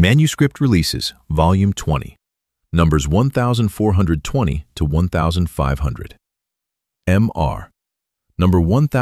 Manuscript Releases, Volume 20, numbers 1420 to 1500. M.R. Number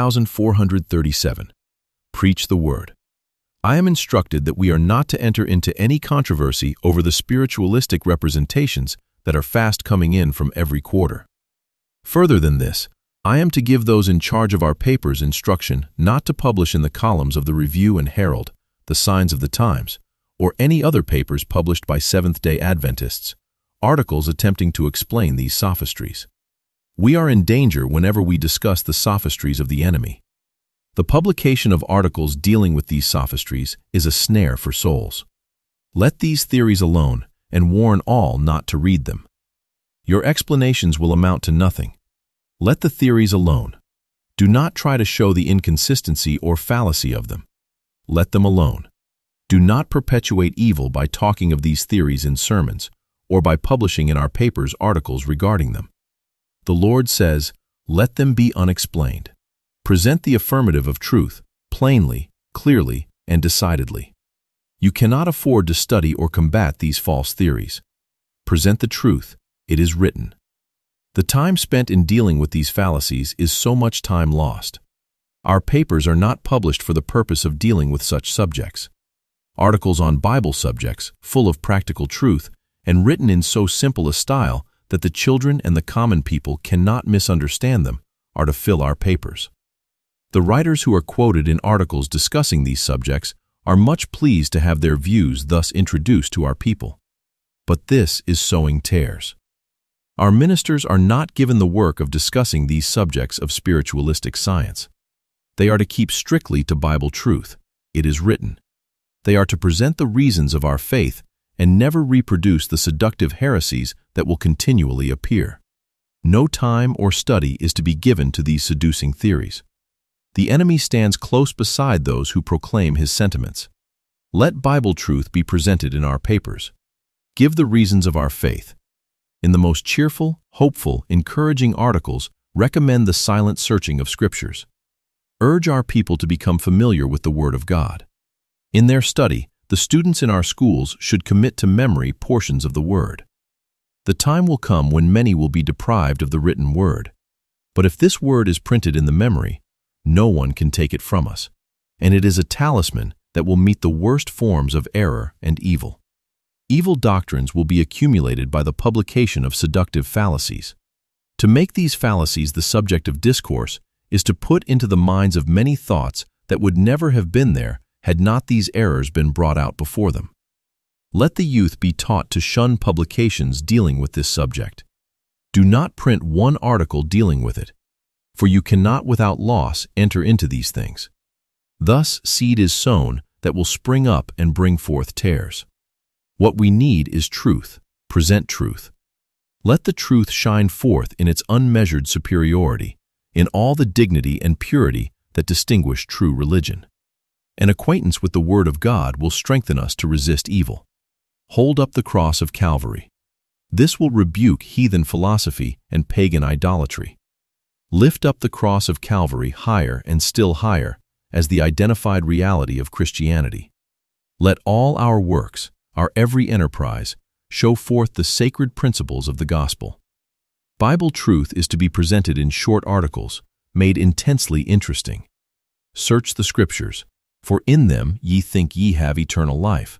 1437. Preach the Word. I am instructed that we are not to enter into any controversy over the spiritualistic representations that are fast coming in from every quarter. Further than this, I am to give those in charge of our papers instruction not to publish in the columns of the Review and Herald, the Signs of the Times, or any other papers published by Seventh-day Adventists, articles attempting to explain these sophistries. We are in danger whenever we discuss the sophistries of the enemy. The publication of articles dealing with these sophistries is a snare for souls. Let these theories alone and warn all not to read them. Your explanations will amount to nothing. Let the theories alone. Do not try to show the inconsistency or fallacy of them. Let them alone. Do not perpetuate evil by talking of these theories in sermons or by publishing in our papers articles regarding them. The Lord says, let them be unexplained. Present the affirmative of truth, plainly, clearly, and decidedly. You cannot afford to study or combat these false theories. Present the truth. It is written. The time spent in dealing with these fallacies is so much time lost. Our papers are not published for the purpose of dealing with such subjects. Articles on Bible subjects, full of practical truth, and written in so simple a style that the children and the common people cannot misunderstand them, are to fill our papers. The writers who are quoted in articles discussing these subjects are much pleased to have their views thus introduced to our people. But this is sowing tares. Our ministers are not given the work of discussing these subjects of spiritualistic science. They are to keep strictly to Bible truth. It is written. They are to present the reasons of our faith and never reproduce the seductive heresies that will continually appear. No time or study is to be given to these seducing theories. The enemy stands close beside those who proclaim his sentiments. Let Bible truth be presented in our papers. Give the reasons of our faith. In the most cheerful, hopeful, encouraging articles, recommend the silent searching of Scriptures. Urge our people to become familiar with the Word of God. In their study, the students in our schools should commit to memory portions of the Word. The time will come when many will be deprived of the written Word. But if this Word is printed in the memory, no one can take it from us, and it is a talisman that will meet the worst forms of error and evil. Evil doctrines will be accumulated by the publication of seductive fallacies. To make these fallacies the subject of discourse is to put into the minds of many thoughts that would never have been there had not these errors been brought out before them. Let the youth be taught to shun publications dealing with this subject. Do not print one article dealing with it, for you cannot without loss enter into these things. Thus seed is sown that will spring up and bring forth tares. What we need is truth. Present truth. Let the truth shine forth in its unmeasured superiority, in all the dignity and purity that distinguish true religion. An acquaintance with the Word of God will strengthen us to resist evil. Hold up the cross of Calvary. This will rebuke heathen philosophy and pagan idolatry. Lift up the cross of Calvary higher and still higher as the identified reality of Christianity. Let all our works, our every enterprise, show forth the sacred principles of the gospel. Bible truth is to be presented in short articles, made intensely interesting. Search the Scriptures, for in them ye think ye have eternal life.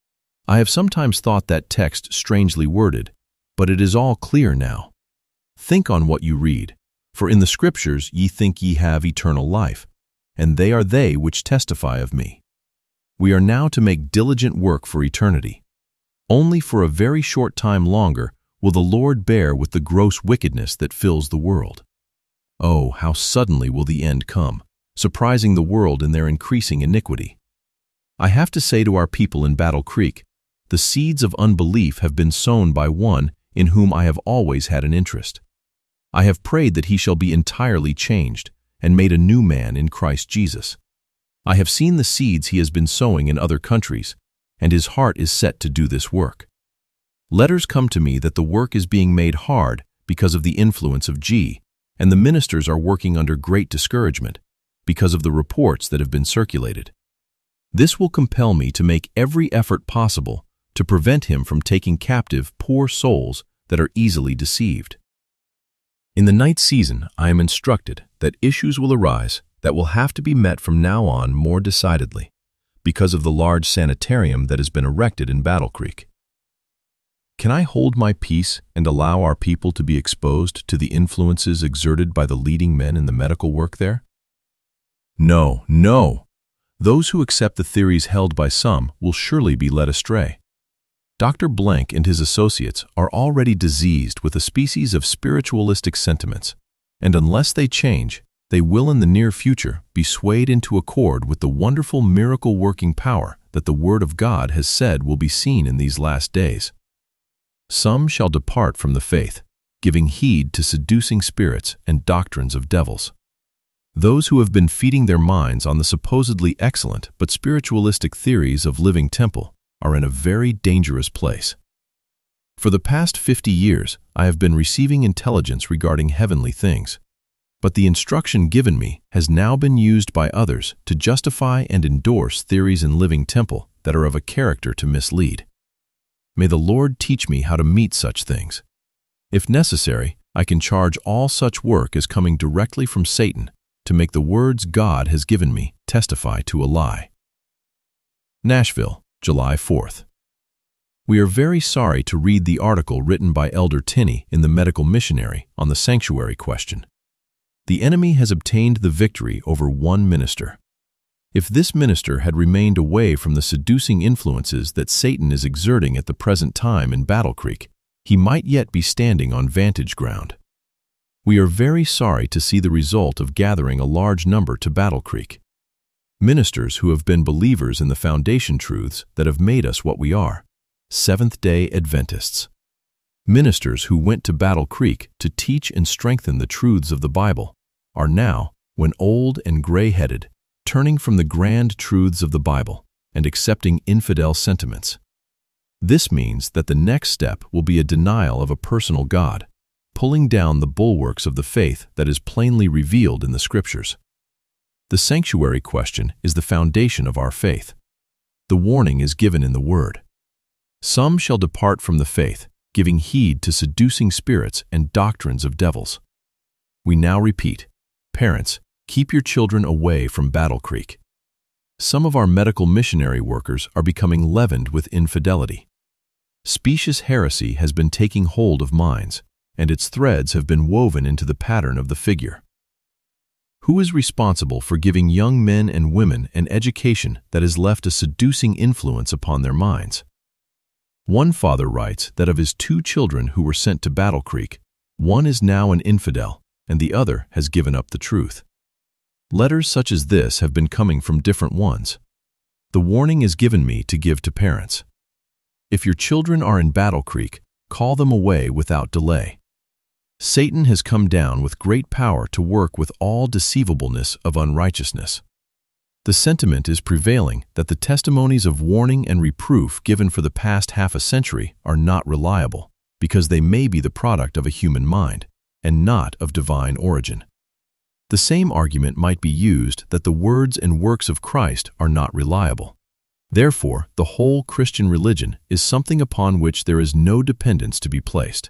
I have sometimes thought that text strangely worded, but it is all clear now. Think on what you read, for in the Scriptures ye think ye have eternal life, and they are they which testify of me. We are now to make diligent work for eternity. Only for a very short time longer will the Lord bear with the gross wickedness that fills the world. Oh, how suddenly will the end come, surprising the world in their increasing iniquity. I have to say to our people in Battle Creek, the seeds of unbelief have been sown by one in whom I have always had an interest. I have prayed that he shall be entirely changed and made a new man in Christ Jesus. I have seen the seeds he has been sowing in other countries, and his heart is set to do this work. Letters come to me that the work is being made hard because of the influence of G, and the ministers are working under great discouragement because of the reports that have been circulated. This will compel me to make every effort possible to prevent him from taking captive poor souls that are easily deceived. In the night season, I am instructed that issues will arise that will have to be met from now on more decidedly because of the large sanitarium that has been erected in Battle Creek. Can I hold my peace and allow our people to be exposed to the influences exerted by the leading men in the medical work there? No, no. Those who accept the theories held by some will surely be led astray. Dr. Blank and his associates are already diseased with a species of spiritualistic sentiments, and unless they change, they will in the near future be swayed into accord with the wonderful miracle-working power that the Word of God has said will be seen in these last days. Some shall depart from the faith, giving heed to seducing spirits and doctrines of devils. Those who have been feeding their minds on the supposedly excellent but spiritualistic theories of living temple are in a very dangerous place. For the past 50 years, I have been receiving intelligence regarding heavenly things, but the instruction given me has now been used by others to justify and endorse theories in living temple that are of a character to mislead. May the Lord teach me how to meet such things. If necessary, I can charge all such work as coming directly from Satan to make the words God has given me testify to a lie. Nashville, July 4th. We are very sorry to read the article written by Elder Tinney in the Medical Missionary on the sanctuary question. The enemy has obtained the victory over one minister. If this minister had remained away from the seducing influences that Satan is exerting at the present time in Battle Creek, he might yet be standing on vantage ground. We are very sorry to see the result of gathering a large number to Battle Creek. Ministers who have been believers in the foundation truths that have made us what we are, Seventh-day Adventists. Ministers who went to Battle Creek to teach and strengthen the truths of the Bible are now, when old and gray-headed, turning from the grand truths of the Bible and accepting infidel sentiments. This means that the next step will be a denial of a personal God, pulling down the bulwarks of the faith that is plainly revealed in the Scriptures. The sanctuary question is the foundation of our faith. The warning is given in the Word. Some shall depart from the faith, giving heed to seducing spirits and doctrines of devils. We now repeat, parents, keep your children away from Battle Creek. Some of our medical missionary workers are becoming leavened with infidelity. Specious heresy has been taking hold of minds, and its threads have been woven into the pattern of the figure. Who is responsible for giving young men and women an education that has left a seducing influence upon their minds? One father writes that of his 2 children who were sent to Battle Creek, one is now an infidel, and the other has given up the truth. Letters such as this have been coming from different ones. The warning is given me to give to parents. If your children are in Battle Creek, call them away without delay. Satan has come down with great power to work with all deceivableness of unrighteousness. The sentiment is prevailing that the testimonies of warning and reproof given for the past half a century are not reliable, because they may be the product of a human mind, and not of divine origin. The same argument might be used that the words and works of Christ are not reliable. Therefore, the whole Christian religion is something upon which there is no dependence to be placed.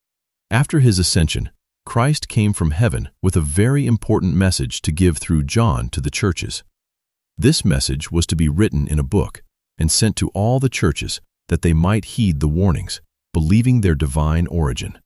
After his ascension, Christ came from heaven with a very important message to give through John to the churches. This message was to be written in a book and sent to all the churches that they might heed the warnings, believing their divine origin.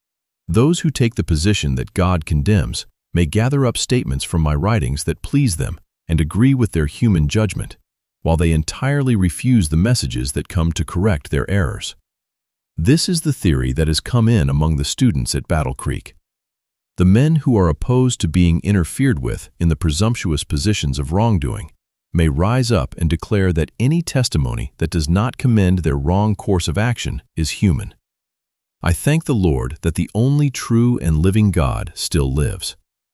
Those who take the position that God condemns may gather up statements from my writings that please them and agree with their human judgment, while they entirely refuse the messages that come to correct their errors. This is the theory that has come in among the students at Battle Creek. The men who are opposed to being interfered with in the presumptuous positions of wrongdoing may rise up and declare that any testimony that does not commend their wrong course of action is human. I thank the Lord that the only true and living God still lives.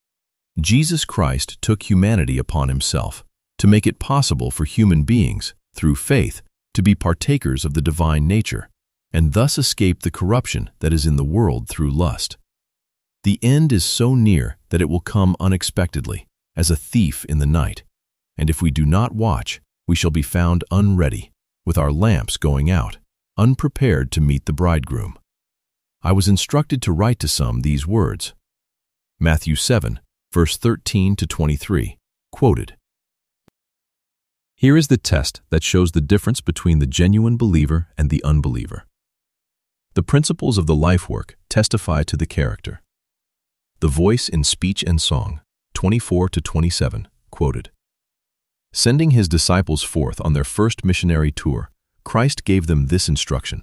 Jesus Christ took humanity upon himself to make it possible for human beings, through faith, to be partakers of the divine nature, and thus escape the corruption that is in the world through lust. The end is so near that it will come unexpectedly, as a thief in the night, and if we do not watch, we shall be found unready, with our lamps going out, unprepared to meet the bridegroom. I was instructed to write to some these words. Matthew 7, verse 13 to 23, quoted. Here is the test that shows the difference between the genuine believer and the unbeliever. The principles of the life work testify to the character. The voice in speech and song, 24 to 27, quoted. Sending his disciples forth on their first missionary tour, Christ gave them this instruction.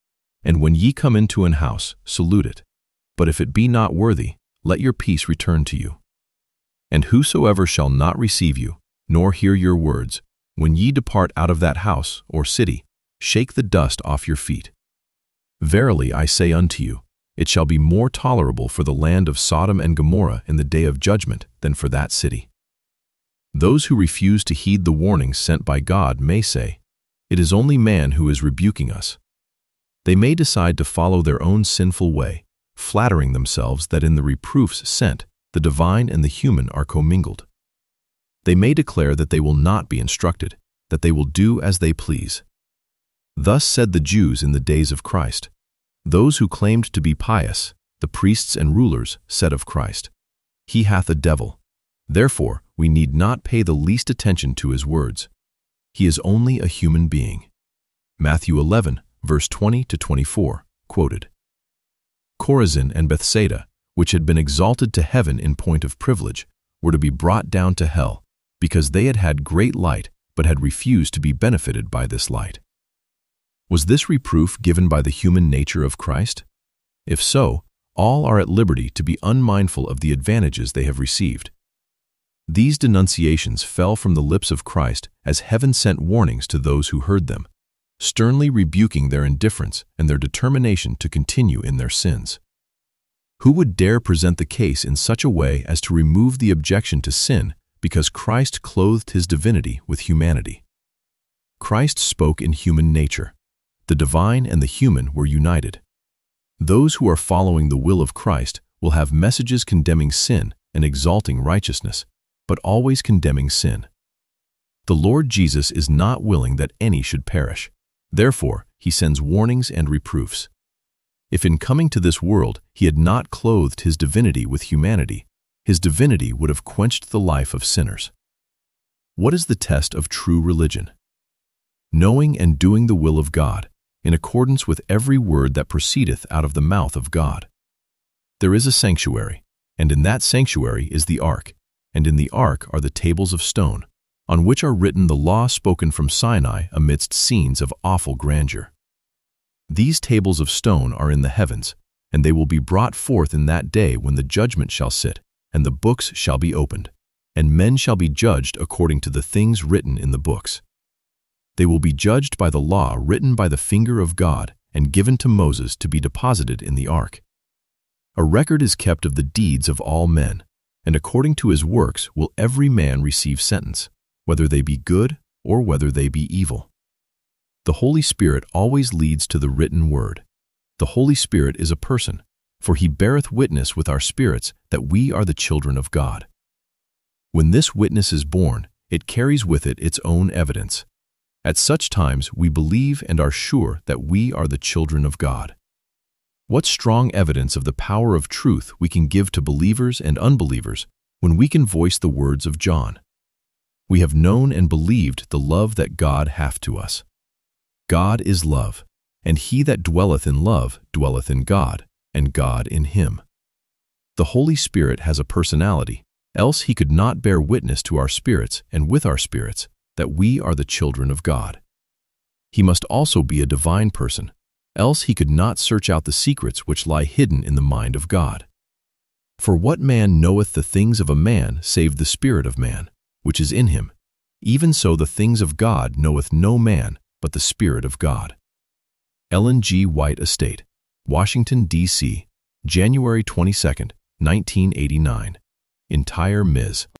And when ye come into an house, salute it. But if it be not worthy, let your peace return to you. And whosoever shall not receive you, nor hear your words, when ye depart out of that house or city, shake the dust off your feet. Verily I say unto you, it shall be more tolerable for the land of Sodom and Gomorrah in the day of judgment than for that city. Those who refuse to heed the warnings sent by God may say, it is only man who is rebuking us. They may decide to follow their own sinful way, flattering themselves that in the reproofs sent, the divine and the human are commingled. They may declare that they will not be instructed, that they will do as they please. Thus said the Jews in the days of Christ. Those who claimed to be pious, the priests and rulers, said of Christ, He hath a devil. Therefore, we need not pay the least attention to his words. He is only a human being. Matthew 11, verse 20 to 24, quoted. Chorazin and Bethsaida, which had been exalted to heaven in point of privilege, were to be brought down to hell, because they had had great light, but had refused to be benefited by this light. Was this reproof given by the human nature of Christ? If so, all are at liberty to be unmindful of the advantages they have received. These denunciations fell from the lips of Christ as heaven-sent warnings to those who heard them, sternly rebuking their indifference and their determination to continue in their sins. Who would dare present the case in such a way as to remove the objection to sin because Christ clothed his divinity with humanity? Christ spoke in human nature. The divine and the human were united. Those who are following the will of Christ will have messages condemning sin and exalting righteousness, but always condemning sin. The Lord Jesus is not willing that any should perish. Therefore, he sends warnings and reproofs. If in coming to this world he had not clothed his divinity with humanity, his divinity would have quenched the life of sinners. What is the test of true religion? Knowing and doing the will of God, in accordance with every word that proceedeth out of the mouth of God. There is a sanctuary, and in that sanctuary is the ark, and in the ark are the tables of stone, on which are written the law spoken from Sinai amidst scenes of awful grandeur. These tables of stone are in the heavens, and they will be brought forth in that day when the judgment shall sit, and the books shall be opened, and men shall be judged according to the things written in the books. They will be judged by the law written by the finger of God and given to Moses to be deposited in the ark. A record is kept of the deeds of all men, and according to his works will every man receive sentence, whether they be good or whether they be evil. The Holy Spirit always leads to the written word. The Holy Spirit is a person, for he beareth witness with our spirits that we are the children of God. When this witness is born, it carries with it its own evidence. At such times we believe and are sure that we are the children of God. What strong evidence of the power of truth we can give to believers and unbelievers when we can voice the words of John. We have known and believed the love that God hath to us. God is love, and he that dwelleth in love dwelleth in God, and God in him. The Holy Spirit has a personality, else he could not bear witness to our spirits and with our spirits that we are the children of God. He must also be a divine person, else he could not search out the secrets which lie hidden in the mind of God. For what man knoweth the things of a man save the spirit of man, which is in him? Even so the things of God knoweth no man but the Spirit of God. Ellen G. White Estate, Washington, D.C., January 22, 1989. Entire Ms.